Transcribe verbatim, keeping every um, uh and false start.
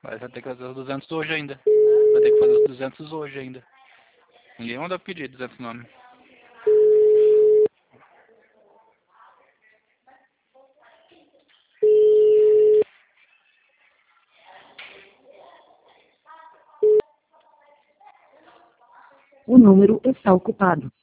Mas vai ter que fazer os duzentos hoje ainda. Vai ter que fazer os duzentos hoje ainda. Ninguém manda pedir duzentos nomes. O número está ocupado.